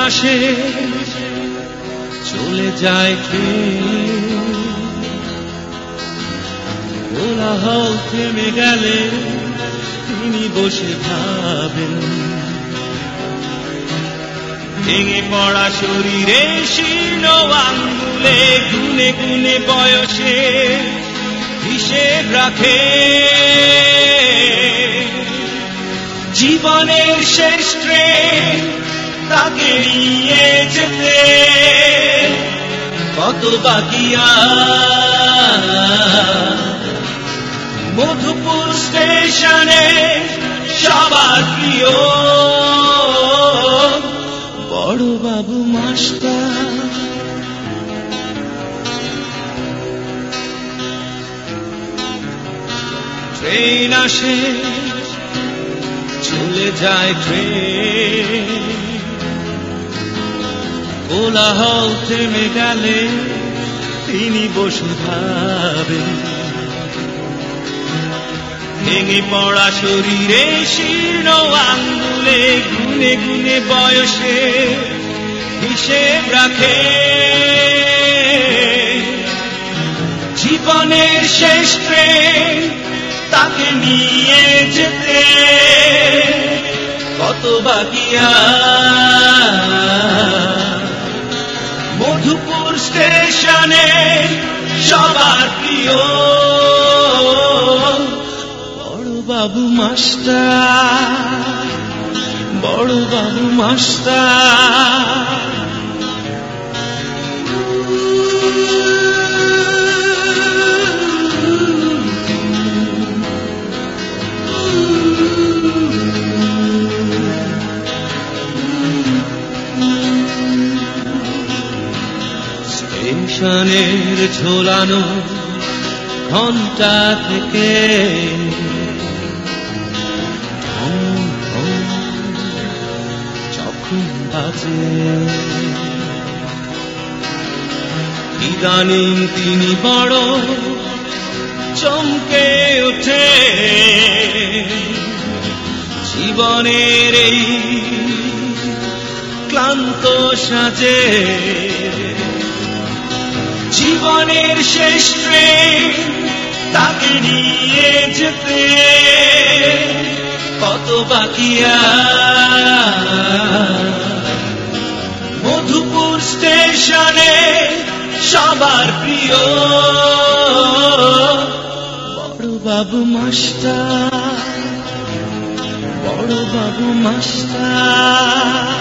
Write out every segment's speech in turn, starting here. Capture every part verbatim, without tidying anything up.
আসে চলে যায় ট্রেন, কোলাহল থেমে গেলে তিনি বসে ভাবেন, ভেঙে পড়া শরীরে শীর্ণ আঙ্গুলে গুনে গুনে বয়সে হিসেব রাখে। জীবনের শেষ ট্রেন তাকে নিয়ে যেতে কত বাকি আর। মধুপুর স্টেশনে সবার প্রিয় বড় বাবু মাস্টার। ট্রেন আসে চলে যায় ট্রেন, কোলাহল থেমে গেলে তিনি বসে ভাবেন, ভেঙে পড়া শরীরে শীর্ণ আঙ্গুলে গুনে গুনে বয়সে হিসেব রাখে। জীবনের শেষ ট্রেন তাকে নিয়ে যেতে কত বাকি আর। মধুপুর স্টেশনে সবার প্রিয় বড় বাবু মাস্টার, বড় বাবু মাস্টার। স্টেশনের ঝোলানো ঘন্টা থেকে যখন বাজে, ইদানিং তিনি বড় চমকে ওঠে। জীবনের এই ক্লান্ত সাজে জীবনের শেষ ট্রেন তাকে নিয়ে যেতে কত বাকি আর। মধুপুর স্টেশনে সবার প্রিয় বড় বাবু মাস্টার, বড় বাবু মাস্টার।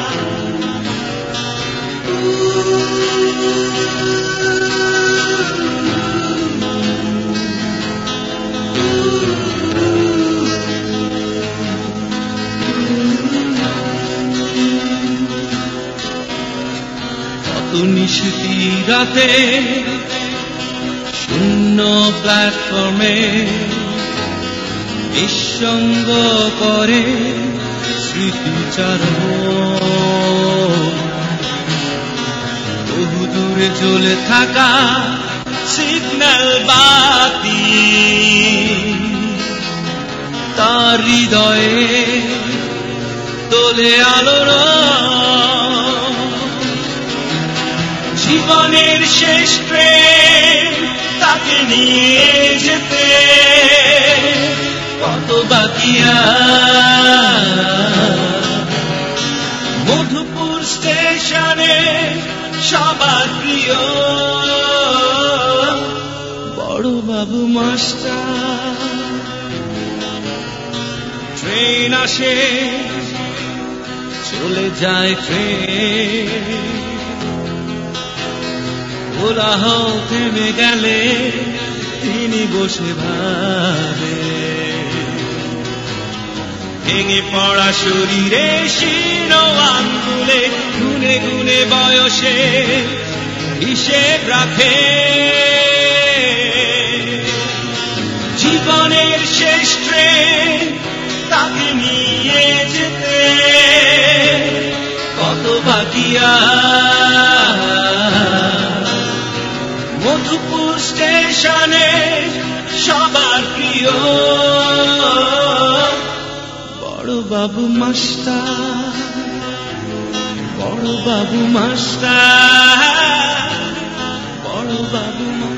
নিশিতি রাতে শূন্য প্ল্যাটফর্মে নিঃসঙ্গ করে স্মৃতিচারণ। বহু দূরে জ্বলে থাকা সিগন্যাল বাতি তার হৃদয়ে তোলে আলোর। জীবনের শেষ ট্রেন তাকে নিয়ে যেতে কত বাকি আর। মধুপুর স্টেশনে সবার প্রিয় বড় বাবু মাস্টার। ট্রেন আসে চলে যায় ট্রেন, কোলাহল থেমে গেলে তিনি বসে ভাবে, ভেঙে পড়া শরীরে শীর্ণ আঙ্গুলে গুনে গুনে বয়সে হিসেব রাখে। জীবনের শেষ ট্রেন তাকে নিয়ে যেতে কত বাকি আর। মধুপুর স্টেশনে সবার প্রিয় বড় বাবু মাস্টার, বড় বড় বাবু মাস্টার, বড় বাবু মাস্টার।